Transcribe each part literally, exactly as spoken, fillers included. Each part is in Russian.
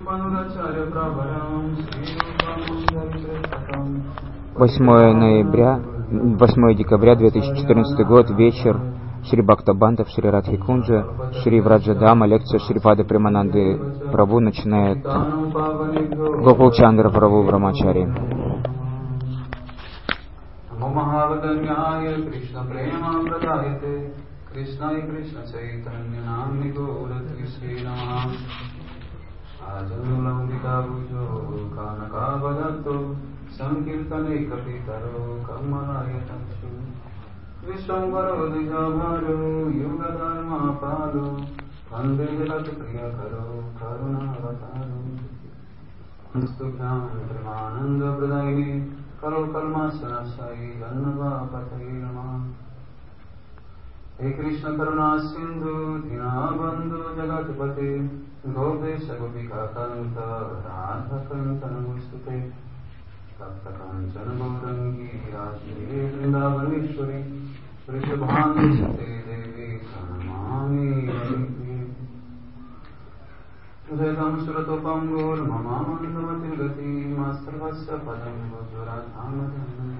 восьмое ноября, восьмое декабря две тысячи четырнадцатый год, вечер, Шри Бхактабандов, Шри Радхи Кунджа, Шри Враджадама, лекция Шрипады Премананды Прабhu начинает Гопал Чандра Прабhu Брамачари. Sankirtane kapitaro kamanayatanshu Vishwambaro dijabharo yugadharma pado Vande jagat priyakaro karunavataru Nastubhyam premananda pradayini Karo kalma sanasai jannava pathaye namah He Krishna karuna sindhu dinabandhu jagatpate Gopesha gopika kanta radha kanta namustute Saptakanchana Gaurangi Rajye Vrindavaneshwari Vrishabhanu Sate Devi Pranamami Jayam Suratopam Gaur Mama Mandavati Gati Masarvasya Padam Vajrathamadan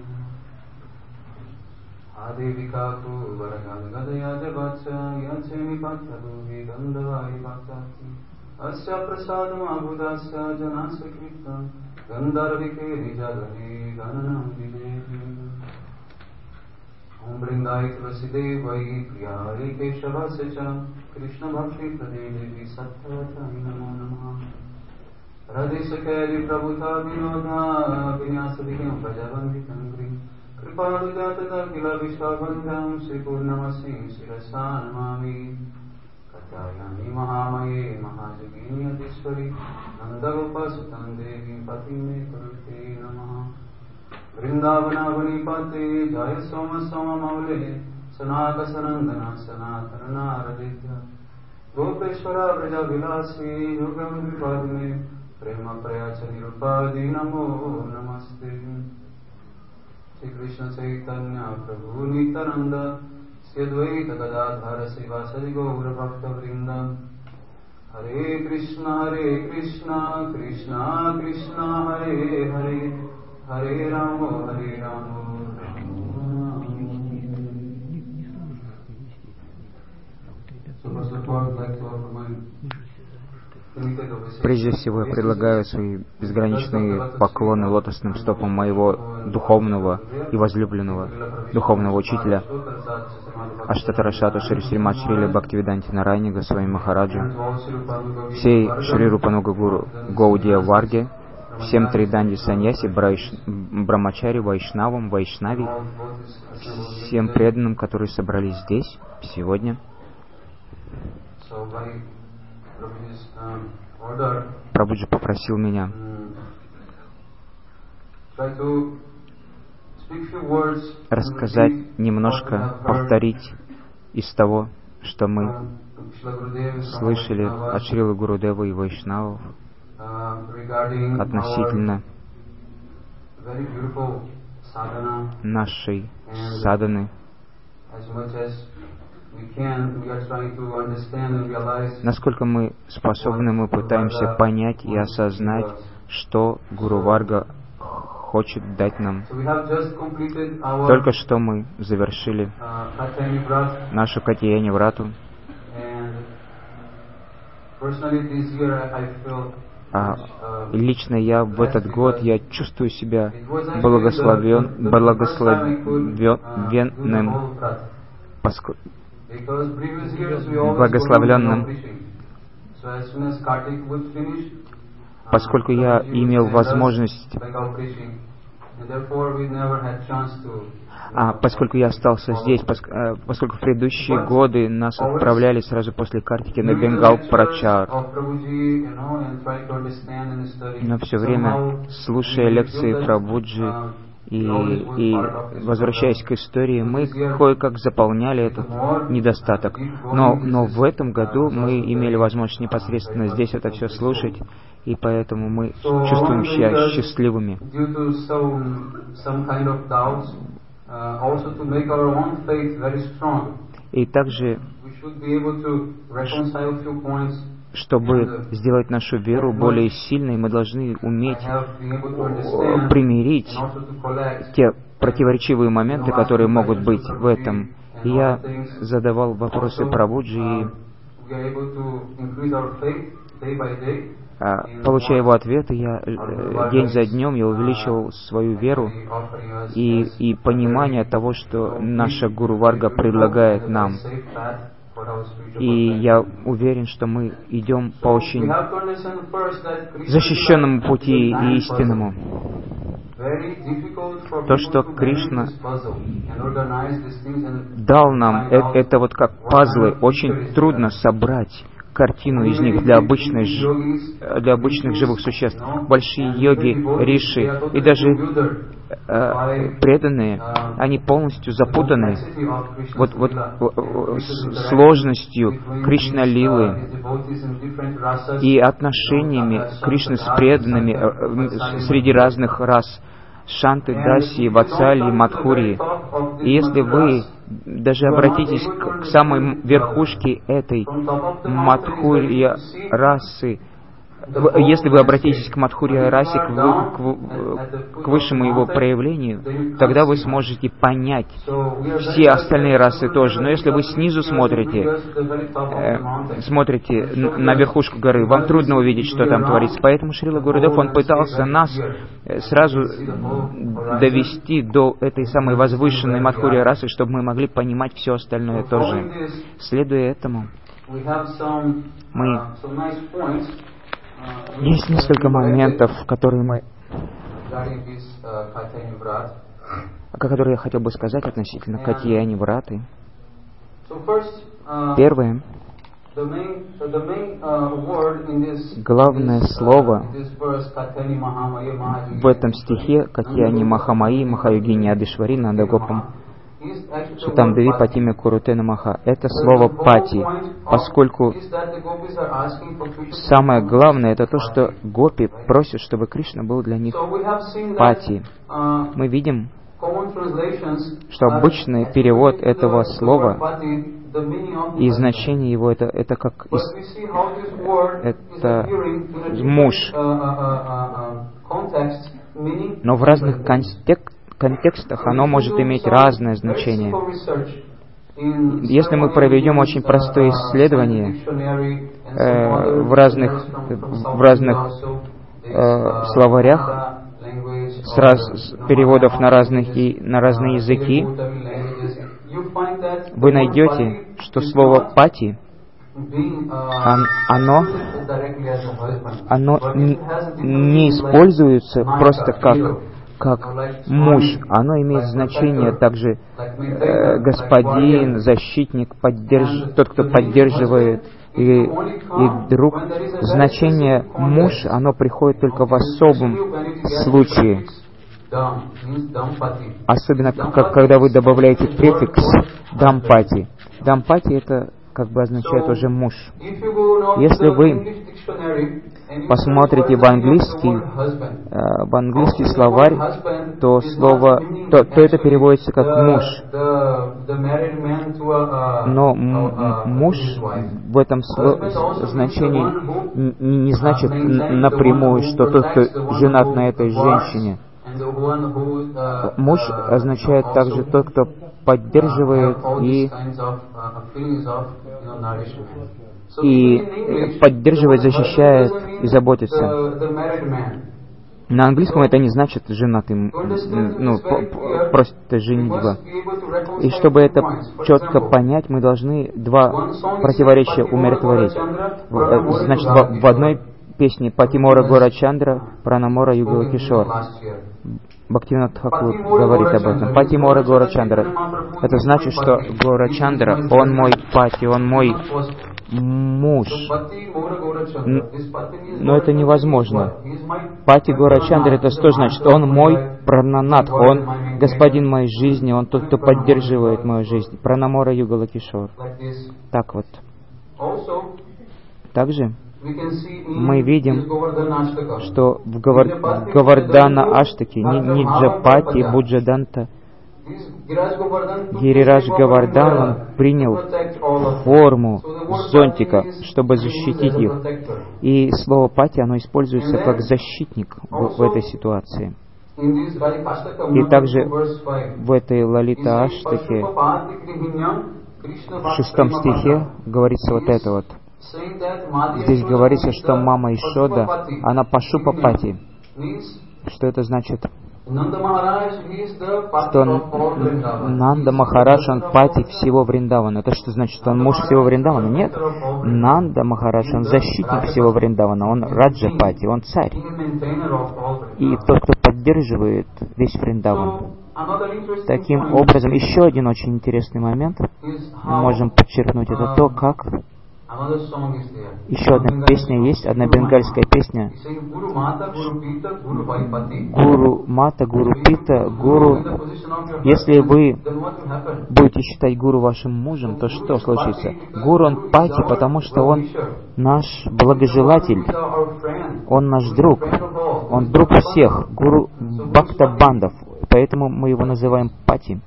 Adevikaku Varagal Gadaya Javatsa Yachemi Pathalu Vidandavai Patati Asya Prasadam Abudasya Janasya Kirtan Gandharvike Nijagane Gananam Videvi Om Brindai Tulasidevai Priyari Keshavasya Krishna Bhakti Pradevi Sattvatai Namo Namah Radhe Sakari Prabhuta Vinoda Vinyasadikam Prajavanti Tangri Kripalu Jatata Kila Vishwabandham Sri Purnamasi Sirasanamami Katyayani Mahamaye Mahajagini Adishwari Nandagopa Sutam Devi Patime Kurute Namaha Vrindavana Vanipate Jaya Soma Soma Maule Sanaka Sanandana Sanatarana Raditya Gopeshwara Vraja Vilasi Yugam Vipadme Prema Prayachani Rupadi Namo Namaste Shri Krishna Chaitanya Prabhu Nityananda Sri Advaita Gadadhara Srivasadi Gaura Bhakta Vrindam Hare Krishna Hare Krishna Krishna Krishna Hare Hare Hare Rama Hare Rama So first of all, I'd like to offer my Прежде всего, я предлагаю свои безграничные поклоны лотосным стопам моего духовного и возлюбленного духовного учителя Аштатарашату Шри Сримат Шрила Бхактивиданти Нарайани Госвами Махараджу, всей Шри Рупануга Гуру Гаудия Варге, всем Триданди Саньяси, Брайш... Брамачари, Вайшнавам, Вайшнави, всем преданным, которые собрались здесь сегодня. Прабхуджи попросил меня рассказать немножко, повторить из того, что мы слышали от Шрилы Гурудева и Вайшнавов относительно нашей садханы, насколько мы способны, мы пытаемся понять и осознать, что Гуру Варга хочет дать нам. Только что мы завершили нашу Катьяяни Врату. А лично я в этот год я чувствую себя благословен, благословенным, поскольку благословленным, поскольку я имел возможность, а поскольку я остался здесь, поскольку в предыдущие годы нас отправляли сразу после Картики на Бенгал Прачар, но все время, слушая лекции Прабхуджи, И, и возвращаясь к истории, мы кое-как заполняли этот недостаток. Но, но в этом году мы имели возможность непосредственно здесь это все слушать, и поэтому мы чувствуем себя счастливыми. И также, чтобы сделать нашу веру более сильной, мы должны уметь примирить те противоречивые моменты, которые могут быть в этом. И я задавал вопросы Прабхуджи, и получая его ответы, я день за днем я увеличивал свою веру и, и понимание того, что наша Гуру Варга предлагает нам. И я уверен, что мы идем по очень защищенному пути и истинному. То, что Кришна дал нам, это, это вот как пазлы, очень трудно собрать картину из них для обычных, для обычных живых существ. Большие йоги, риши и даже э, преданные, они полностью запутаны вот, вот, с сложностью Кришна-лилы и отношениями Кришны с преданными э, среди разных рас. Шанты, Даси, Ватсали, Мадхури. И если вы даже обратитесь к, к самой верхушке этой Мадхурья расы, если вы обратитесь к Мадхурья расе, к, к, к высшему его проявлению, тогда вы сможете понять все остальные расы тоже. Но если вы снизу смотрите, э, смотрите на верхушку горы, вам трудно увидеть, что там творится. Поэтому Шрила Гурудев, он пытался нас сразу довести до этой самой возвышенной Мадхурья расы, чтобы мы могли понимать все остальное тоже. Следуя этому, мы... Есть несколько моментов, которые мы, которые я хотел бы сказать относительно Катьяни Враты. Первое. Главное слово в этом стихе Катьяни Махамаи Махаюгини Адишвари Нандагопам Сутам Деви Патиме Курутена Маха. Это слово пати, поскольку самое главное это то, что гопи просят, чтобы Кришна был для них пати. Мы видим, что обычный перевод этого слова и значение его это, это как это муж. Но в разных контекстах контекстах оно может иметь разное значение. Если мы проведем очень простое исследование э, в разных, в разных э, словарях с, раз, с переводов на, разных, и, на разные языки, вы найдете, что слово «пати» оно, оно не используется просто как как муж, оно имеет значение также э, господин, защитник, поддерж... тот, кто поддерживает, и, и друг. Значение муж, оно приходит только в особом случае. Особенно, как, когда вы добавляете префикс «дампати». «Дампати» это как бы означает уже муж. Если вы посмотрите в английский, э, в английский словарь, то слово, то, то это переводится как муж. Но м- муж в этом сло- значении не, не значит напрямую, что тот, кто женат на этой женщине. Муж означает также тот, кто поддерживает и, и поддерживает, защищает и заботится. На английском это не значит женатый, ну, просто женитьба. И чтобы это четко понять, мы должны два противоречия умиротворить. Значит, в, в одной песне Патимора Горачандра, Пранамора Югала Кишор. Бхактивинод Тхакур говорит об этом. Патимора Горачандра. Это значит, что Горачандра, он мой пати, он мой муж. Но это невозможно. Пати Горачандра, это что значит? Он мой прананат, он господин моей жизни, он тот, кто поддерживает мою жизнь. Пранамора Югала Кишор. Так вот. Также мы видим, что в Гавардана Аштаке, Ниджапати, Буджаданта, Гирирадж Говардхан, он принял форму зонтика, чтобы защитить их. И слово пати, оно используется как защитник в, в этой ситуации. И также в этой Лалита Аштаке, в шестом стихе, говорится вот это вот. Здесь говорится, что мама Ишода, она Пашупапати. Что это значит? Что Нанда Махарадж, он пати всего Вриндавана. Это что значит, что он муж всего Вриндавана? Нет. Нанда Махарадж, он защитник всего Вриндавана. Он Раджа Пати, он царь. И тот, кто поддерживает весь Вриндаван. Таким образом, еще один очень интересный момент, мы можем подчеркнуть, это то, как еще одна песня есть, одна бенгальская песня. Гуру Мата, Гуру Пита, Гуру. Если вы будете считать Гуру вашим мужем, то что случится? Гуру, он пати, потому что он наш благожелатель, он наш друг, он друг всех, Гуру Бхакта Бандав, поэтому мы его называем пати.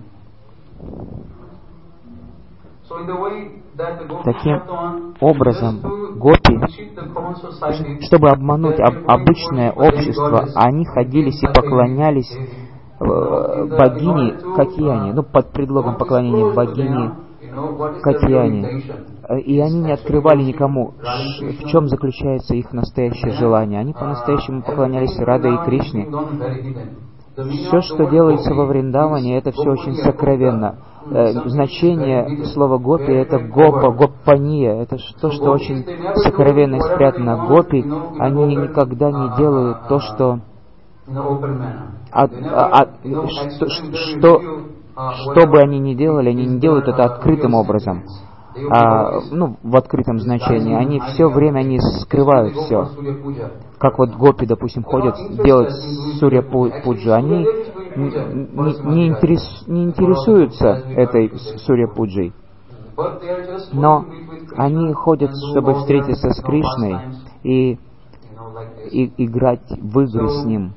Таким образом, гопи, чтобы обмануть об- обычное общество, они ходились и поклонялись э, богине Катьяне, ну, под предлогом поклонения богине Катьяне. И они не открывали никому, в чем заключается их настоящее желание. Они по-настоящему поклонялись Раде и Кришне. Все, что делается во Вриндаване, это все очень сокровенно. Значение слова гопи — это гопа, гоппания, это то, что очень сокровенно и спрятано. Гопи, они никогда не делают то, что, от, от, что, что, что бы они ни делали, они не делают это открытым образом, а, ну, в открытом значении. Они все время они скрывают все. Как вот гопи, допустим, ходят делать сурья пуджу, они не, не, интерес, не интересуются этой сурья пуджей, но они ходят, чтобы встретиться с Кришной и, и играть в игры с Ним,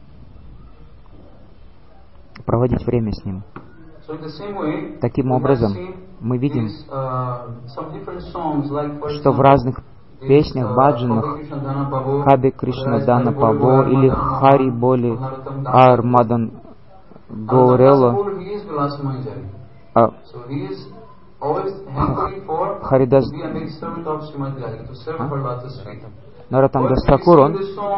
проводить время с Ним. Таким образом, мы видим, что в разных песнях, баджанах, Хаби Кришна Дана Пабо или Хари Боли Ар Мадан Гоурело, а Харидас Наратам Дастакур, он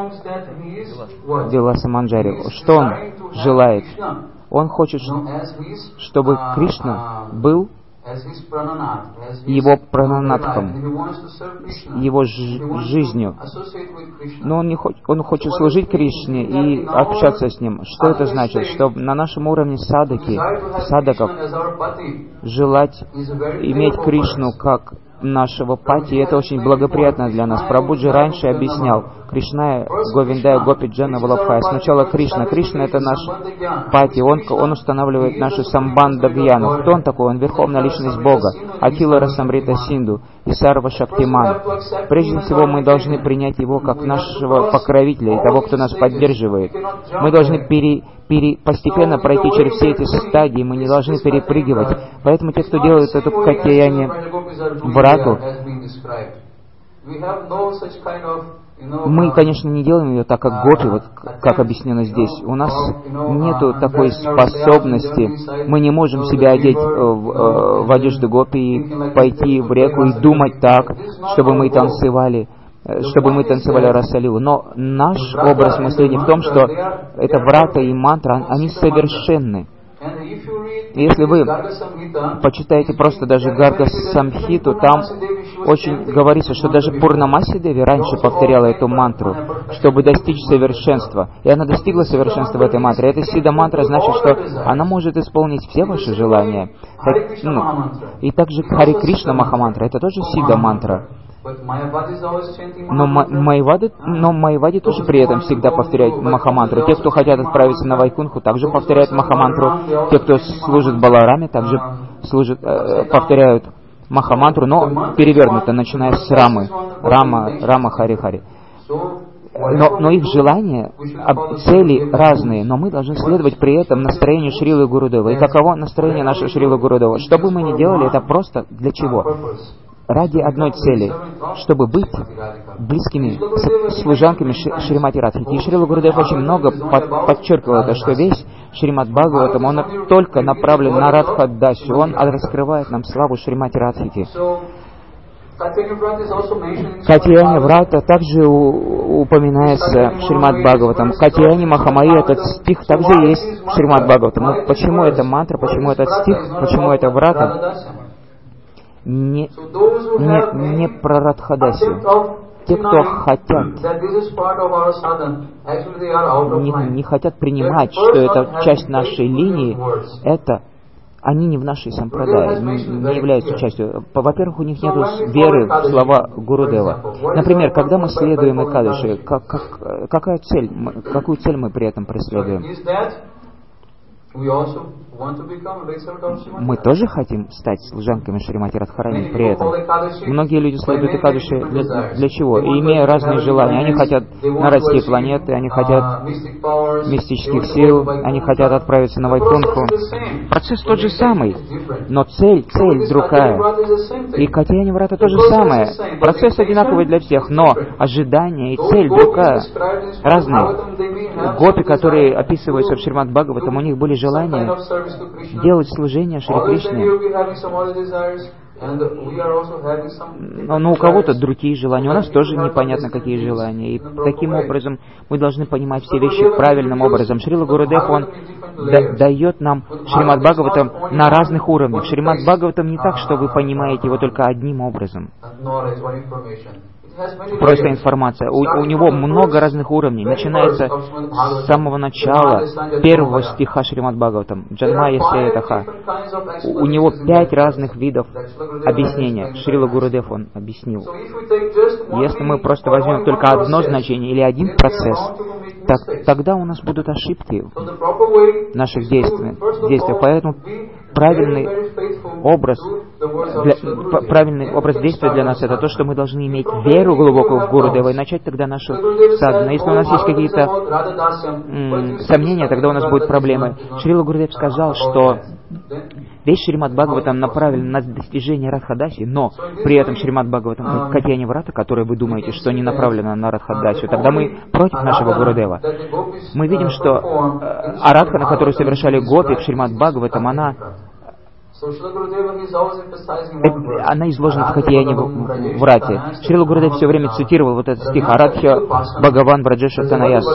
Виласа Манджари. Что он желает? Он хочет, чтобы Кришна был его прананатхом, его жизнью. Но он, не хочет, он хочет служить Кришне и общаться с Ним. Что это значит? Что на нашем уровне садаки, садаков, желать иметь Кришну как нашего пати, это очень благоприятно для нас. Прабхуджи раньше объяснял, Кришна, Говиндая, Гопи, Джана, Валабхая. Сначала Кришна. Кришна — это наш пати, он, он устанавливает нашу самбанда гьяну. Кто он такой? Он верховная личность Бога, Акила Расамрита Синду и Сарва Шактиман. Прежде всего, мы должны принять его как нашего покровителя и того, кто нас поддерживает. Мы должны пере, пере, постепенно пройти через все эти стадии, мы не должны перепрыгивать. Поэтому те, кто делают эту катьяне брату, мы, конечно, не делаем ее так, как гопи, вот как объяснено здесь. У нас нету такой способности. Мы не можем себя одеть в, в одежду гопи и пойти в реку и думать так, чтобы мы танцевали, чтобы мы танцевали расалилу. Но наш образ мышления в том, что это врата и мантра, они совершенны. Если вы почитаете просто даже Гарга Самхиту, там очень говорится, что даже Пурнамаси Деви раньше повторяла эту мантру, чтобы достичь совершенства. И она достигла совершенства в этой мантре. Эта Сида мантра значит, что она может исполнить все ваши желания. Так, ну, и также Хари Кришна Махамантра, это тоже Сида мантра. Но Майвади, но Майвади тоже при этом всегда повторяют Махамантру. Те, кто хотят отправиться на Вайкунху, также повторяют Махамантру. Те, кто служит Балараме, также служат, э, повторяют Махамантру, но перевернуто, начиная с Рамы. Рама, Рама Хари Хари. но, но их желания, цели разные, но мы должны следовать при этом настроению Шрилы Гурудева. И каково настроение нашего Шрилы Гурудева? Что бы мы ни делали, это просто для чего? Ради одной цели, чтобы быть близкими служанками Шримати Радхики. И Шрила Гурудев очень много под, подчеркивал это, что весь Шримад Бхагаватам, он только направлен на Радхадасю, он раскрывает нам славу Шримати Радхики. Катьяни Врата также у, упоминается в Шримад Бхагаватам. Катьяни Махамаи, этот стих также есть в Шримад Бхагаватам. Но почему это мантра, почему этот стих, почему это Врата? Не, не, не про Радхадасию. Те, кто хотят, не, не хотят принимать, что это часть нашей линии, это они не в нашей сампрадае, не, не являются частью. Во-первых, у них нет веры в слова Гурудева. Например, когда мы следуем Экадаши, как, как, какая цель, какую цель мы при этом преследуем? Мы тоже хотим стать служанками Шримати Радхарани при этом. Многие люди следуют Экадаши для, для чего? И имея разные желания. Они хотят на райские планеты, они хотят мистических сил, они хотят отправиться на Вайкунху. Процесс тот же самый, но цель, цель другая. И Катьяни Врата то же самое. Процесс одинаковый для всех, но ожидание и цель другая, разные. Гопи, которые описываются в Шримад Бхагаватам, у них были желания делать служение Шри Кришне. Но, но у кого-то другие желания, у нас тоже непонятно какие желания. И таким образом мы должны понимать все вещи правильным образом. Шрила Гурудев, он да, дает нам Шримад Бхагаватам на разных уровнях. Шримад Бхагаватам не так, что вы понимаете его только одним образом. Просто информация. У, у него много разных уровней. Начинается с самого начала первого стиха Шримад Бхагаватам. Джанмая Сеятаха. У, у него пять разных видов объяснения. Шрила Гурудев он объяснил. Если мы просто возьмем только одно значение или один процесс, так, тогда у нас будут ошибки в наших действиях. действиях. Поэтому правильный образ, для, правильный образ действия для нас — это то, что мы должны иметь веру глубокую в Гурудева и начать тогда нашу садхану. Если у нас есть какие-то м- сомнения, тогда у нас будут проблемы. Шрила Гурудев сказал, что весь Шримад Бхагаватам направлен на достижение Радхадаси, но при этом Шримад Бхагаватам Катьяни Врата, которые вы думаете, что не направлено на Радхадасию, тогда мы против нашего Гурудева. Мы видим, что э, арадхана, которую совершали гопи в Шримад Бхагаватам, она она изложена в Катьяни Врате. Шрила Гурудев все время цитировал вот этот стих «Арадхя Бхагаван Враджеша Танаяс».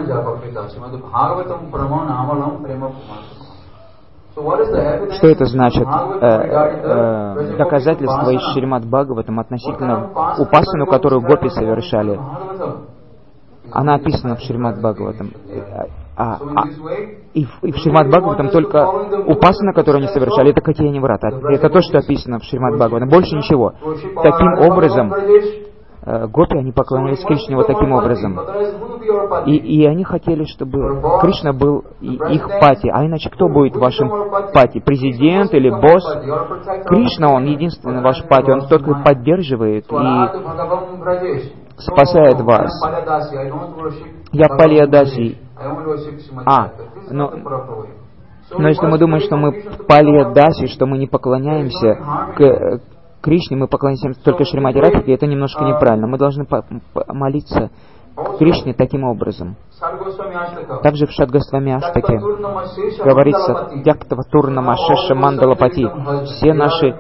Что это значит? Э, э, доказательство из Шримад Бхагаватам относительно упасану, которую гопи совершали. Она описана в Шримад Бхагаватам. А, а, и, в, и в Шримад Бхагаватам только упасана, которую они совершали, это Катьяни Врата. Это то, что описано в Шримад Бхагаватам. Больше ничего. Таким образом, э, гопи, они поклонялись Кришне вот таким образом. И, и они хотели, чтобы Кришна был их пати. А иначе кто будет вашим пати? Президент или босс? Кришна, он единственный ваш пати. Он только поддерживает и спасает вас. Я Палия-даси. А, но, но если мы думаем, что мы Палия-даси, что мы не поклоняемся к Кришне, мы поклоняемся только Шримати Радхике, это немножко неправильно. Мы должны молиться Кришне таким образом. Также в Шадгосвами Аштаке говорится «Тяктава Турнама Шеша Мандалапати». Все наши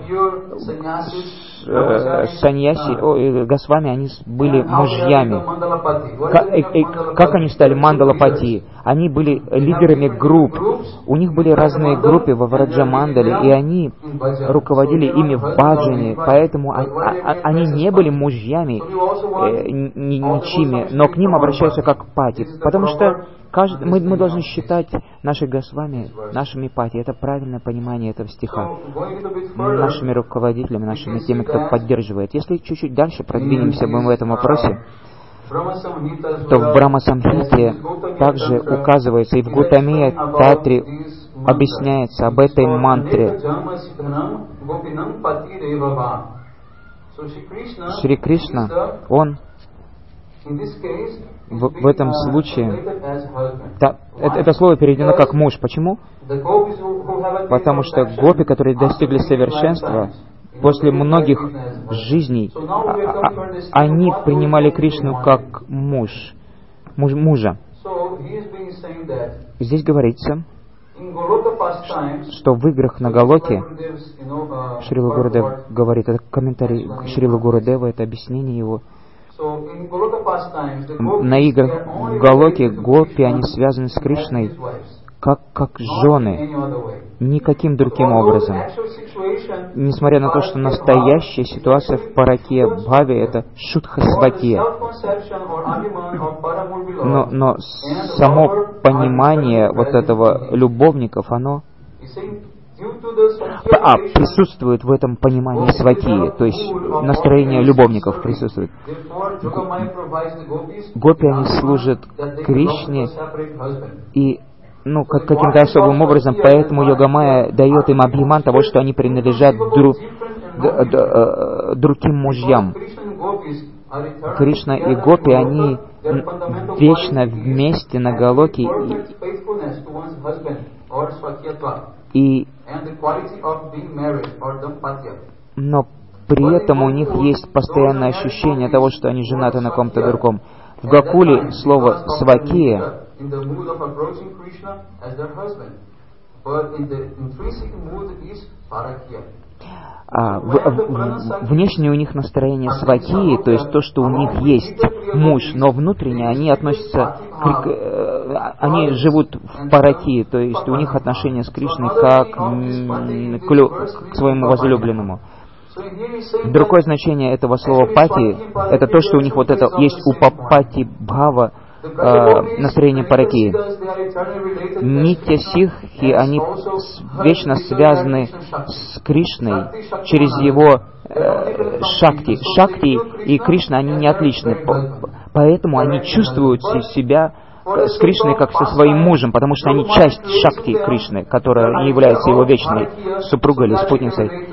э, саньяси, о, Госвами, они были мужьями. Как, э, э, как они стали Мандалапати? Они были лидерами групп. У них были разные группы во Враджа-мандале, и они руководили ими в баджане, поэтому а, а, они не были мужьями э, ничьими, но к ним обращаются как пати. Потому что каждый, мы, мы должны считать наших Госвами нашими пати. Это правильное понимание этого стиха. Нашими руководителями, нашими теми, кто поддерживает. Если чуть-чуть дальше продвинемся в этом вопросе, то в Брахма-самхите также указывается, и в Гутаме Татре объясняется об этой мантре. Шри Кришна, он в, в этом случае да, это, это слово переведено как муж. Почему? Потому что гопи, которые достигли совершенства, после многих жизней, а, а, они принимали Кришну как муж, муж мужа. Здесь говорится, что в играх на Галоке, Шрила Гурудев говорит, это комментарий Шрила Гурудева, это объяснение его. На играх в Галоке гопи, они связаны с Кришной как, как жены, никаким другим образом. Несмотря на то, что настоящая ситуация в Паракия Бхаве — это шутха свакия. Но, но само понимание вот этого любовников, оно а, присутствует в этом понимании свакии, то есть настроение любовников присутствует. Гопи, они служат Кришне и ну, как, каким-то особым образом, поэтому Йогамая дает им объеман того, что они принадлежат дру, д, д, другим мужьям. Кришна и Гопи, они вечно вместе на Галоке, и, и но при этом у них есть постоянное ощущение того, что они женаты на ком-то другом. В Гакуле слово «свакия» а, в, в, внешне у них настроение свакии, то есть то, что у них есть муж, но внутренне они относятся, к, они живут в паракии, то есть у них отношение с Кришной как к, к своему возлюбленному. Другое значение этого слова «пати» — это то, что у них вот это есть у папати бхава, э, настроение паракии. Нитья сикхи, они вечно связаны с Кришной через его э, шакти. Шакти и Кришна, они не отличны, поэтому они чувствуют себя с Кришной как со своим мужем, потому что они часть шакти Кришны, которая не является его вечной супругой или спутницей.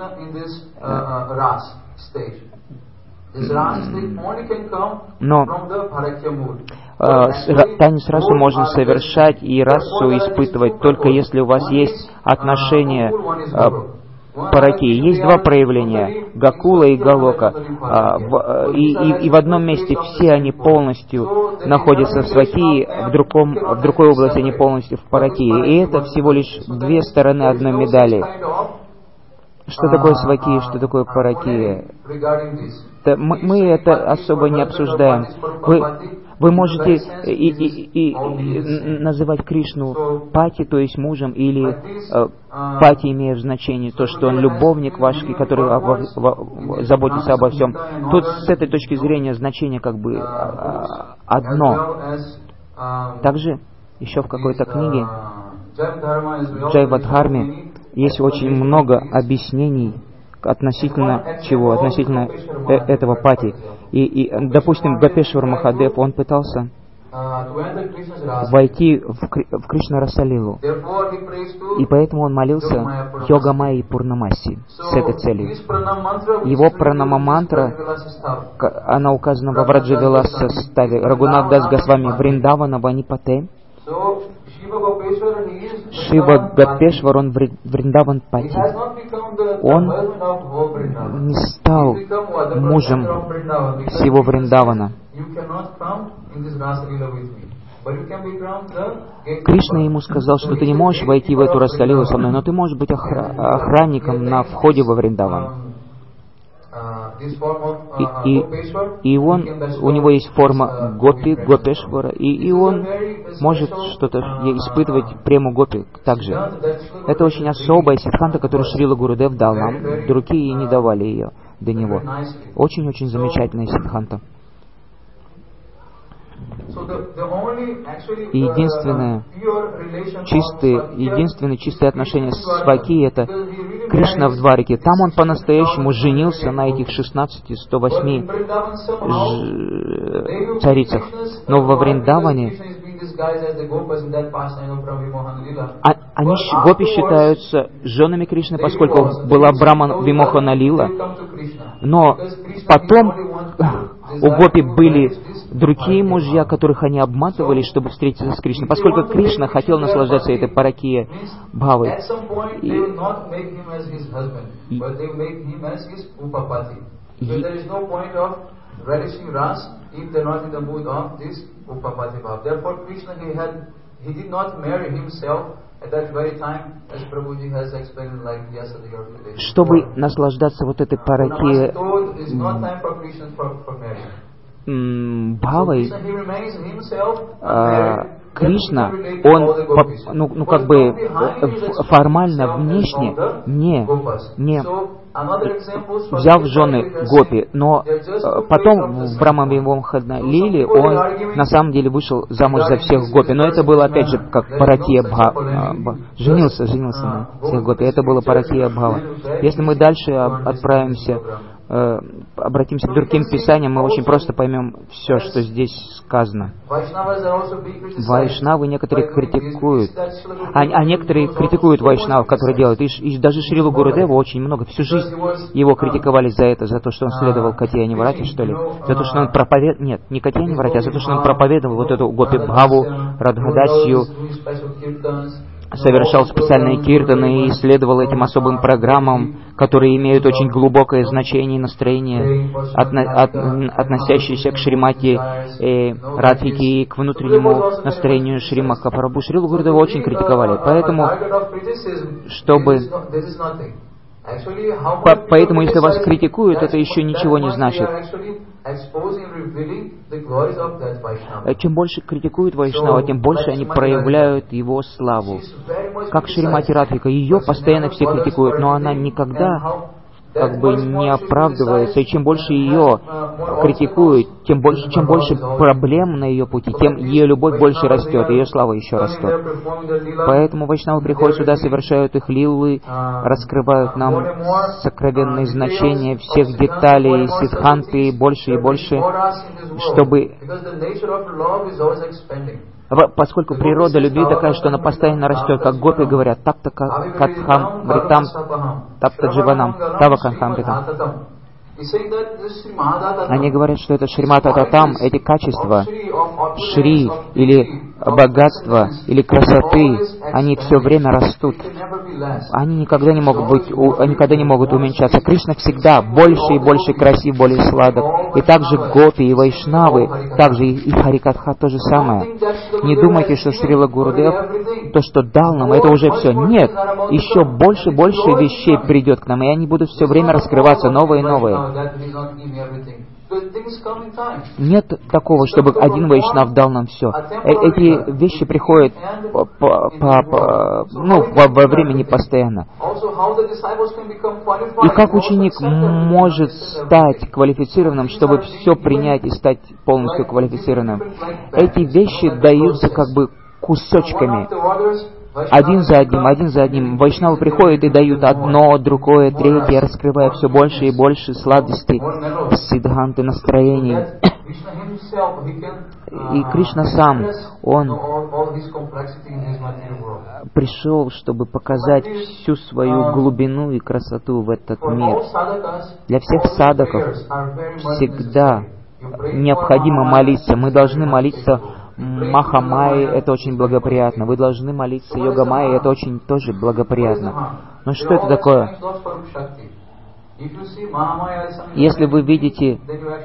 Но э, танец расу можно совершать и расу испытывать только если у вас есть отношения э, паракии. Есть два проявления — Гакула и Галока. А, в, и, и, и в одном месте все они полностью находятся в свакии, в, другом, в другой области они полностью в паракии. И это всего лишь две стороны одной медали. Что такое свакия, что такое паракия? Это, мы, мы это особо не обсуждаем. Вы, вы можете и, и, и, и называть Кришну пати, то есть мужем, или э, пати, имея в значении то, что он любовник ваш, который обо, обо, заботится обо всем. Тут с этой точки зрения значение как бы э, одно. Также еще в какой-то книге Джайвадхарме есть очень много объяснений относительно чего, относительно э- этого пати. И, и, допустим, Гопешвар Махадев, он пытался войти в, Кри- в Кришна Расалилу. И поэтому он молился Йогамайи Пурнамаси с этой целью. Его пранама-мантра, она указана во Враджавиласа составе Рагунат Дас Госвами Вриндавана Ванипате. Шива Гопешвар, он Вриндаван Пати. Он не стал мужем всего Вриндавана. Кришна ему сказал, что ты не можешь войти в эту Расалилу со мной, но ты можешь быть охра- охранником на входе во Вриндаван. И, и, и он, у него есть форма Гопи, Гопешвара, и, и он может что-то испытывать прему Гопи также. Это очень особая сиддханта, которую Шрила Гурудев дал нам, другие не давали ее до него. Очень-очень замечательная сиддханта. И единственное чистые, единственное чистое отношение с свакией — это Кришна в Двараке. Там он по-настоящему женился на этих шестнадцати сто восьми ж... царицах. Но во Вриндаване а, они, гопи, считаются женами Кришны, поскольку была Браман Вимохана Лила. Но потом у гопи были другие мужья, которых они обматывали, чтобы встретиться с Кришной. Поскольку Кришна хотел наслаждаться этой паракия бхавой. И, чтобы наслаждаться вот этой паракией бхавой, Кришна, он, ну, ну как бы формально, внешне не, не взял в жены гопи, но потом в Брахма-вимоха Лиле он на самом деле вышел замуж за всех гопи. Но это было опять же как паракия бхава. Женился, женился на всех гопи. Это было паракия бхава. Если мы дальше отправимся, обратимся к другим писаниям, мы очень просто поймем все, что здесь сказано. Вайшнавы некоторые критикуют, а, а некоторые критикуют вайшнавов, которые делают. И, и даже Шрилу Гурудеву очень много, всю жизнь его критиковали за это, за то, что он следовал Катьяне Врате, что ли, за то, что он проповедовал, нет, не Катьяне Врате, а за то, что он проповедовал вот эту Гопи Бхаву, Радхадасию, совершал специальные киртаны и следовал этим особым программам, которые имеют очень глубокое значение и настроение, отно, от, относящиеся к Шримати э, Радхике и к внутреннему настроению Шри Махапрабху. Шрилу Гурудеву очень критиковали, поэтому, чтобы... По, поэтому, если вас критикуют, это еще ничего не значит. Чем больше критикуют Вайшнава, тем больше они проявляют его славу. Как Шримати Радхика, ее постоянно все критикуют, но она никогда как бы не оправдывается, и чем больше ее критикуют, тем больше, чем больше проблем на ее пути, тем ее любовь больше растет, ее слава еще растет. Поэтому вайшнавы приходят сюда, совершают их лилы, раскрывают нам сокровенные значения всех деталей сиддханты больше и больше, чтобы... Поскольку природа любви такая, что она постоянно растет, как гопи говорят, тапта катхам вритам, тапта дживанам, тава катхам вритам. Они говорят, что это Шримата Татам, эти качества, Шри или богатства или красоты, они все время растут. Они никогда не могут быть, они никогда не могут уменьшаться. Кришна всегда больше и больше красив, более сладок. И также гопи и вайшнавы, также и Харикатха то же самое. Не думайте, что Шрила Гурудев, то, что дал нам, это уже все. Нет, еще больше и больше вещей придет к нам, и они будут все время раскрываться, новые и новые. Нет такого, чтобы один вайшнав дал нам все. Эти вещи приходят по, по, по, ну, во, во времени постоянно. И как ученик может стать квалифицированным, чтобы все принять и стать полностью квалифицированным? Эти вещи даются как бы кусочками. Один за одним, один за одним. Вайшнавы приходят и дают одно, другое, третье, раскрывая все больше и больше сладостей, сиддханты, настроений. И Кришна сам, Он пришел, чтобы показать всю свою глубину и красоту в этот мир. Для всех садхаков всегда необходимо молиться. Мы должны молиться Махамайи, это очень благоприятно. Вы должны молиться Йогамайи, это очень тоже благоприятно. Но что это такое? Если вы видите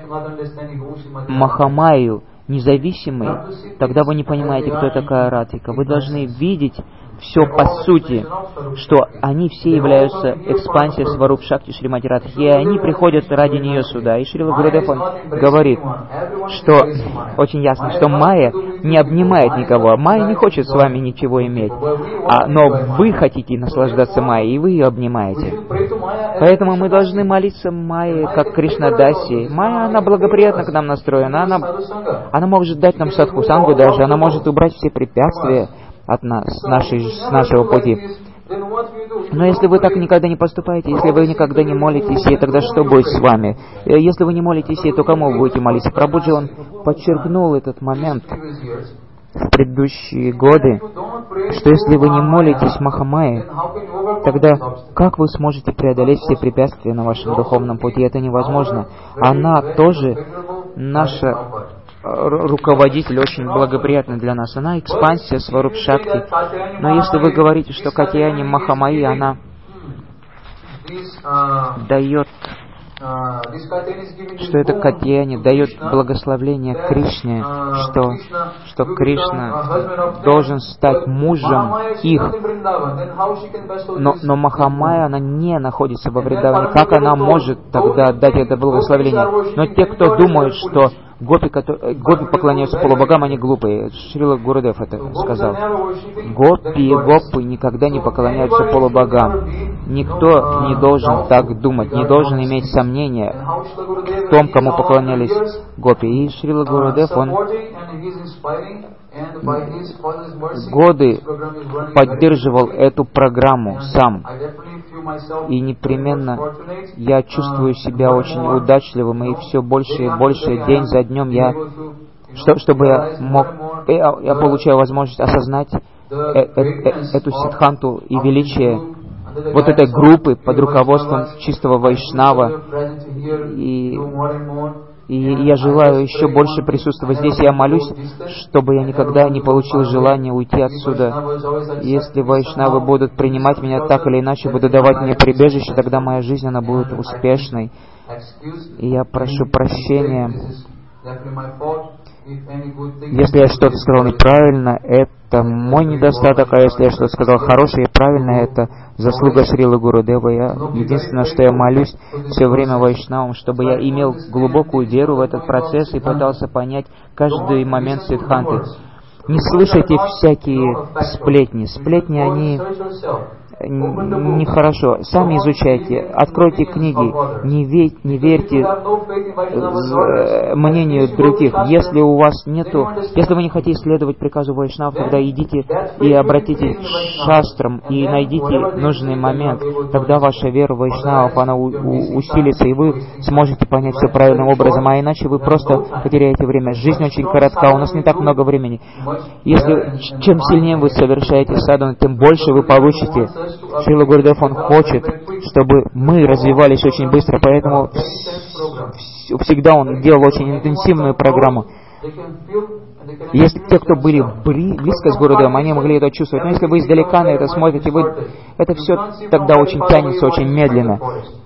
Махамайю независимой, тогда вы не понимаете, кто такая Радхика. Вы должны видеть все по сути, что они все являются экспансией Сваруп Шакти Шримати Радхи, и они приходят ради нее сюда. И Шрила Гурудев говорит, что очень ясно, что Майя не обнимает никого, Майя не хочет с вами ничего иметь, а, но вы хотите наслаждаться Майей, и вы ее обнимаете. Поэтому мы должны молиться Майе, как Кришнадаси. Майя, она благоприятно к нам настроена, она, она может дать нам садху сангу даже, она может убрать все препятствия от нас, с, нашей, с нашего пути. Но если вы так никогда не поступаете, если вы никогда не молитесь, и тогда что будет с вами? Если вы не молитесь, то кому вы будете молиться? Прабхуджи, он подчеркнул этот момент в предыдущие годы, что если вы не молитесь Махамайе, тогда как вы сможете преодолеть все препятствия на вашем духовном пути? Это невозможно. Она тоже наша руководитель очень благоприятный для нас. Она экспансия Сваруб Шакти. Но если вы говорите, что Катьяни Махамайи, она дает, что это Катьяни дает благословление Кришне, что, что Кришна должен стать мужем их. Но, но Махамайя, она не находится во Вриндаване. Как она может тогда дать это благословение? Но те, кто думают, что гопи, которые, гопи поклоняются полубогам, они глупые. Шрила Гурудев это сказал. Гопи и гопы никогда не поклоняются полубогам. Никто не должен так думать, не должен иметь сомнения в том, кому поклонялись гопи. И Шрила Гурудев, он годы поддерживал эту программу сам. И непременно я чувствую себя очень удачливым, и все больше и больше, день за днем, я, что, чтобы я мог, я, я получаю возможность осознать э, э, э, эту сиддханту и величие вот этой группы под руководством чистого Вайшнава. И И я желаю еще больше присутствовать здесь. Я молюсь, чтобы я никогда не получил желания уйти отсюда. Если вайшнавы будут принимать меня так или иначе, будут давать мне прибежище, тогда моя жизнь, она будет успешной. И я прошу прощения. Если я что-то сказал неправильно, это мой недостаток, а если я что-то сказал хорошее и правильно, это заслуга Шрилы Гурудева. Я, единственное, что я молюсь все время вайшнавам, чтобы я имел глубокую веру в этот процесс и пытался понять каждый момент сиддханты. Не слушайте всякие сплетни. Сплетни, они нехорошо. Сами изучайте, откройте книги, не, ве не верьте мнению других. Если у вас нету, если вы не хотите следовать приказу вайшнав, тогда идите и обратитесь к шастрам и найдите нужный момент. Тогда ваша вера в вайшнавов, она у у усилится, и вы сможете понять все правильным образом. А иначе вы просто потеряете время. Жизнь очень коротка, у нас не так много времени. Если чем сильнее вы совершаете садхану, тем больше вы получите. Шрила Гурудев, он хочет, чтобы мы развивались очень быстро, поэтому всегда он делал очень интенсивную программу. Если те, кто были близко с Гурудевом, они могли это чувствовать. Но если вы издалека на это смотрите, вы, это все тогда очень тянется, очень медленно.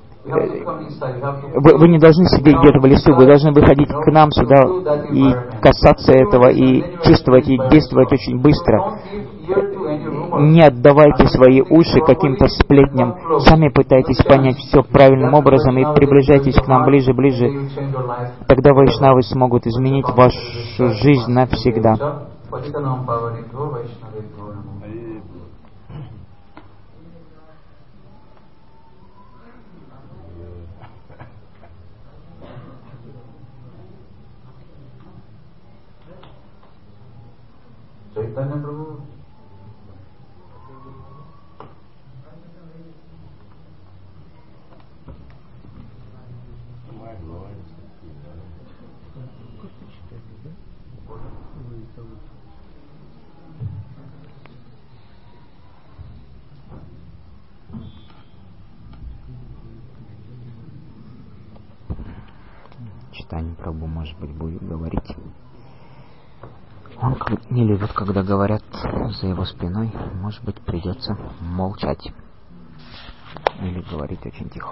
Вы, вы не должны сидеть где-то в лесу, вы должны выходить к нам сюда и касаться этого, и чувствовать, и действовать очень быстро. Не отдавайте свои уши каким-то сплетням, сами пытайтесь понять все правильным образом и приближайтесь к нам ближе-ближе. Тогда вайшнавы смогут изменить вашу жизнь навсегда. Chaitanya Prabhu. Чайтанья Прабху, может быть, будет говорить. Он не любит, когда говорят за его спиной. Может быть, придется молчать. Или говорить очень тихо.